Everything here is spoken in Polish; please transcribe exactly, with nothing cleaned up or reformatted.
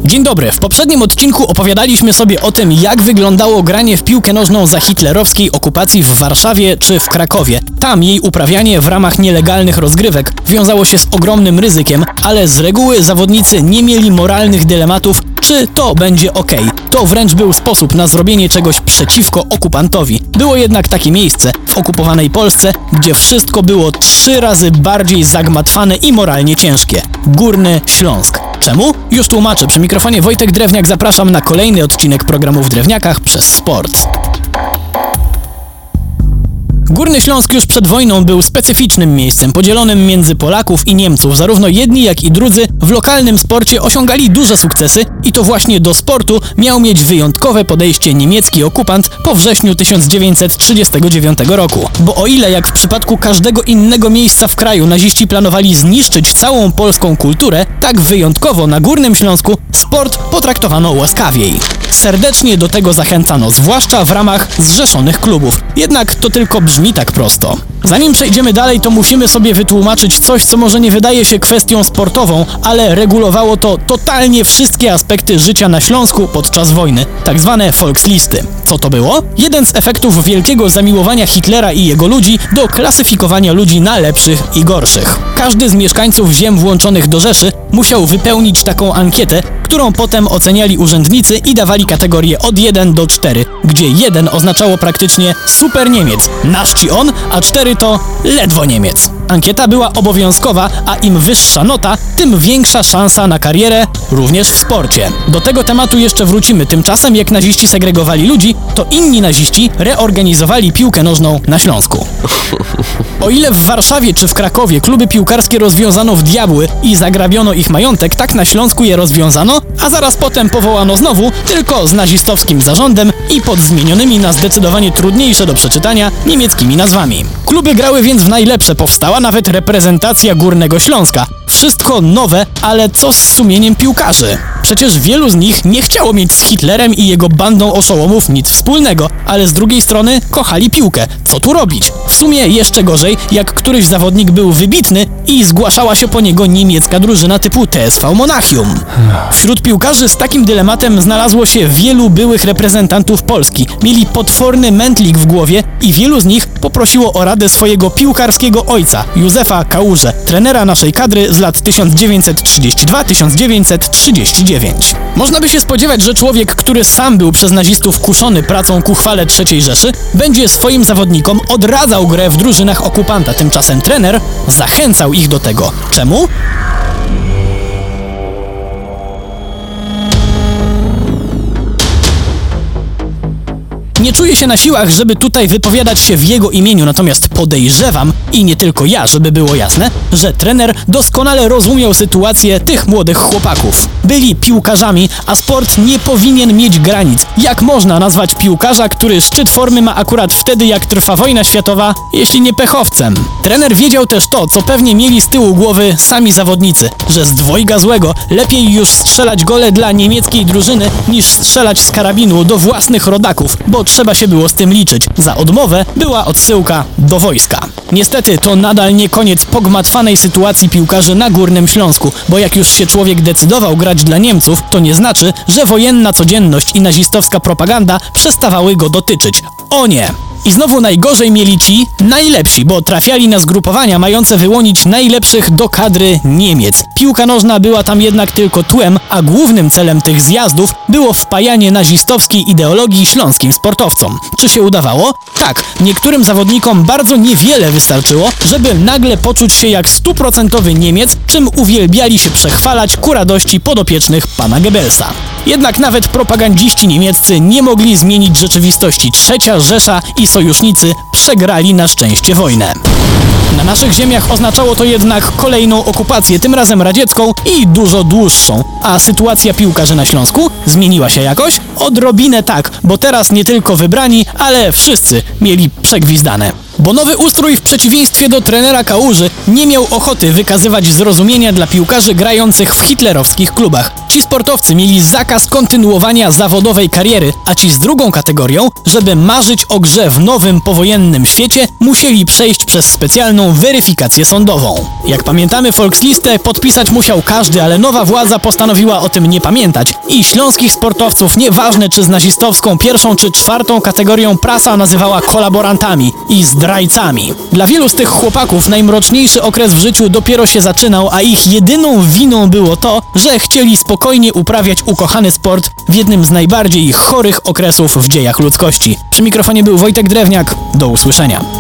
Dzień dobry, w poprzednim odcinku opowiadaliśmy sobie o tym, jak wyglądało granie w piłkę nożną za hitlerowskiej okupacji w Warszawie czy w Krakowie. Tam jej uprawianie w ramach nielegalnych rozgrywek wiązało się z ogromnym ryzykiem, ale z reguły zawodnicy nie mieli moralnych dylematów, czy to będzie ok. To wręcz był sposób na zrobienie czegoś przeciwko okupantowi. Było jednak takie miejsce w okupowanej Polsce, gdzie wszystko było trzy razy bardziej zagmatwane i moralnie ciężkie. Górny Śląsk. Czemu? Już tłumaczę. Przy mikrofonie Wojtek Drewniak, zapraszam na kolejny odcinek programu w Drewniakach przez sport. Górny Śląsk już przed wojną był specyficznym miejscem, podzielonym między Polaków i Niemców. Zarówno jedni, jak i drudzy w lokalnym sporcie osiągali duże sukcesy i to właśnie do sportu miał mieć wyjątkowe podejście niemiecki okupant po wrześniu tysiąc dziewięćset trzydziestego dziewiątego roku. Bo o ile jak w przypadku każdego innego miejsca w kraju naziści planowali zniszczyć całą polską kulturę, tak wyjątkowo na Górnym Śląsku sport potraktowano łaskawiej. Serdecznie do tego zachęcano, zwłaszcza w ramach zrzeszonych klubów. Jednak to tylko brzmi tak prosto. Zanim przejdziemy dalej, to musimy sobie wytłumaczyć coś, co może nie wydaje się kwestią sportową, ale regulowało to totalnie wszystkie aspekty życia na Śląsku podczas wojny, tak zwane Volkslisty. Co to było? Jeden z efektów wielkiego zamiłowania Hitlera i jego ludzi do klasyfikowania ludzi na lepszych i gorszych. Każdy z mieszkańców ziem włączonych do Rzeszy musiał wypełnić taką ankietę, którą potem oceniali urzędnicy i dawali kategorie od jeden do czterech, gdzie jeden oznaczało praktycznie super Niemiec, nasz ci on, a cztery to ledwo Niemiec. Ankieta była obowiązkowa, a im wyższa nota, tym większa szansa na karierę, również w sporcie. Do tego tematu jeszcze wrócimy. Tymczasem jak naziści segregowali ludzi, to inni naziści reorganizowali piłkę nożną na Śląsku. O ile w Warszawie czy w Krakowie kluby piłkarskie rozwiązano w diabły i zagrabiono ich majątek, tak na Śląsku je rozwiązano, a zaraz potem powołano znowu, tylko z nazistowskim zarządem i pod zmienionymi na zdecydowanie trudniejsze do przeczytania niemieckimi nazwami. Kluby grały więc w najlepsze, powstała nawet reprezentacja Górnego Śląska. Wszystko nowe, ale co z sumieniem piłkarzy? Przecież wielu z nich nie chciało mieć z Hitlerem i jego bandą oszołomów nic wspólnego, ale z drugiej strony kochali piłkę. Co tu robić? W sumie jeszcze gorzej, jak któryś zawodnik był wybitny i zgłaszała się po niego niemiecka drużyna typu T S V Monachium. Wśród piłkarzy z takim dylematem znalazło się wielu byłych reprezentantów Polski. Mieli potworny mętlik w głowie i wielu z nich poprosiło o radę swojego piłkarskiego ojca, Józefa Kałużę, trenera naszej kadry z lat tysiąc dziewięćset trzydziesty drugi do tysiąc dziewięćset trzydziestego dziewiątego. Można by się spodziewać, że człowiek, który sam był przez nazistów kuszony pracą ku chwale trzeciej Rzeszy, będzie swoim zawodnikom odradzał grę w drużynach okupanta. Tymczasem trener zachęcał ich do tego. Czemu? Nie czuję się na siłach, żeby tutaj wypowiadać się w jego imieniu, natomiast podejrzewam, i nie tylko ja, żeby było jasne, że trener doskonale rozumiał sytuację tych młodych chłopaków. Byli piłkarzami, a sport nie powinien mieć granic. Jak można nazwać piłkarza, który szczyt formy ma akurat wtedy, jak trwa wojna światowa, jeśli nie pechowcem? Trener wiedział też to, co pewnie mieli z tyłu głowy sami zawodnicy, że z dwojga złego lepiej już strzelać gole dla niemieckiej drużyny, niż strzelać z karabinu do własnych rodaków, bo trzeba się było z tym liczyć. Za odmowę była odsyłka do wojska. Niestety to nadal nie koniec pogmatwanej sytuacji piłkarzy na Górnym Śląsku, bo jak już się człowiek decydował grać dla Niemców, to nie znaczy, że wojenna codzienność i nazistowska propaganda przestawały go dotyczyć. O nie! I znowu najgorzej mieli ci najlepsi, bo trafiali na zgrupowania mające wyłonić najlepszych do kadry Niemiec. Piłka nożna była tam jednak tylko tłem, a głównym celem tych zjazdów było wpajanie nazistowskiej ideologii śląskim sportowcom. Czy się udawało? Tak, niektórym zawodnikom bardzo niewiele wystarczyło, żeby nagle poczuć się jak stuprocentowy Niemiec, czym uwielbiali się przechwalać ku radości podopiecznych pana Goebbelsa. Jednak nawet propagandziści niemieccy nie mogli zmienić rzeczywistości. Trzecia Rzesza i sojusznicy przegrali na szczęście wojnę. Na naszych ziemiach oznaczało to jednak kolejną okupację, tym razem radziecką i dużo dłuższą. A sytuacja piłkarzy na Śląsku zmieniła się jakoś? Odrobinę tak, bo teraz nie tylko wybrani, ale wszyscy mieli przegwizdane. Bo nowy ustrój w przeciwieństwie do trenera Kałuży nie miał ochoty wykazywać zrozumienia dla piłkarzy grających w hitlerowskich klubach. Ci sportowcy mieli zakaz kontynuowania zawodowej kariery, a ci z drugą kategorią, żeby marzyć o grze w nowym powojennym świecie, musieli przejść przez specjalną weryfikację sądową. Jak pamiętamy, Volkslistę podpisać musiał każdy, ale nowa władza postanowiła o tym nie pamiętać i śląskich sportowców, nieważne czy z nazistowską pierwszą czy czwartą kategorią, prasa nazywała kolaborantami i zdrajcami. Dla wielu z tych chłopaków najmroczniejszy okres w życiu dopiero się zaczynał, a ich jedyną winą było to, że chcieli spokojnie uprawiać ukochany sport w jednym z najbardziej chorych okresów w dziejach ludzkości. Przy mikrofonie był Wojtek Drewniak. Do usłyszenia.